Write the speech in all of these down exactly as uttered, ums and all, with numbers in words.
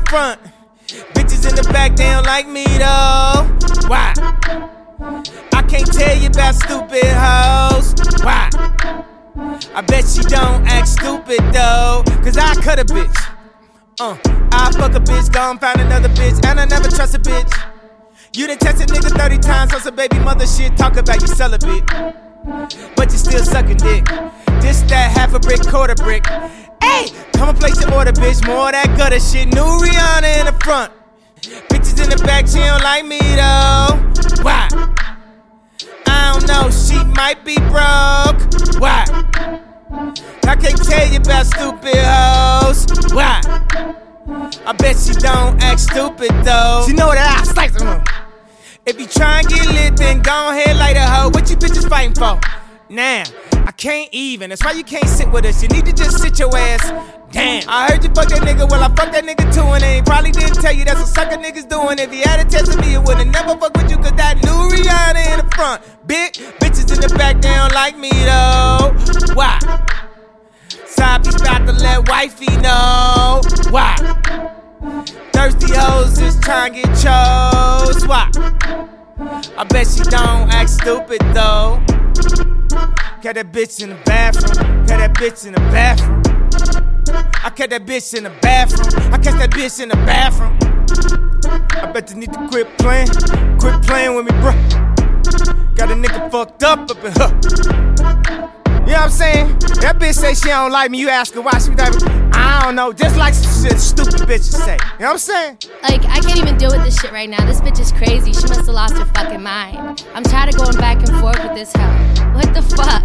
front. Bitches in the back, they don't like me though. Why? I can't tell you about stupid hoes. Why? I bet she don't act stupid though, cause I cut a bitch. Uh, I fuck a bitch, gon' find another bitch, and I never trust a bitch. You done text a nigga thirty times on some baby mother shit, talk about you celibate, but you still sucking dick. This, that, half a brick, quarter brick. Hey, come and place your order, bitch. More of that gutter shit. New Rihanna in the front. Bitches in the back, she don't like me though. Why? I don't know, she might be broke. Why? I can't tell you about stupid hoes. Why? I bet she don't act stupid though. She know that I slice them. If you try and get lit, then go ahead, light a hoe. What you bitches fighting for? Nah, I can't even. That's why you can't sit with us. You need to just sit your ass. Damn, I heard you fuck that nigga. Well, I fucked that nigga too, and he probably didn't tell you that's what sucker niggas doing. If he had a test of me, it would've never fucked with you, cause that new Rihanna in the front. Big bitches in the back, they don't like me though. Why? Side piece about to let wifey know. Why? Thirsty hoes just trying to get chose. Why? I bet she don't act stupid though. Got that bitch in the bathroom. Got that bitch in the bathroom. I catch that bitch in the bathroom. I catch that bitch in the bathroom. I bet you need to quit playing. Quit playing with me, bro. Got a nigga fucked up up in her. You know what I'm saying? That bitch say she don't like me. You ask her why she like me. I don't know. Just like shit stupid bitches say. You know what I'm saying? Like, I can't even deal with this shit right now. This bitch is crazy. She must have lost her fucking mind. I'm tired of going back and forth with this hoe. What the fuck?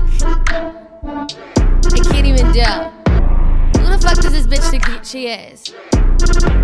I can't even deal. Who the fuck does this bitch think she is?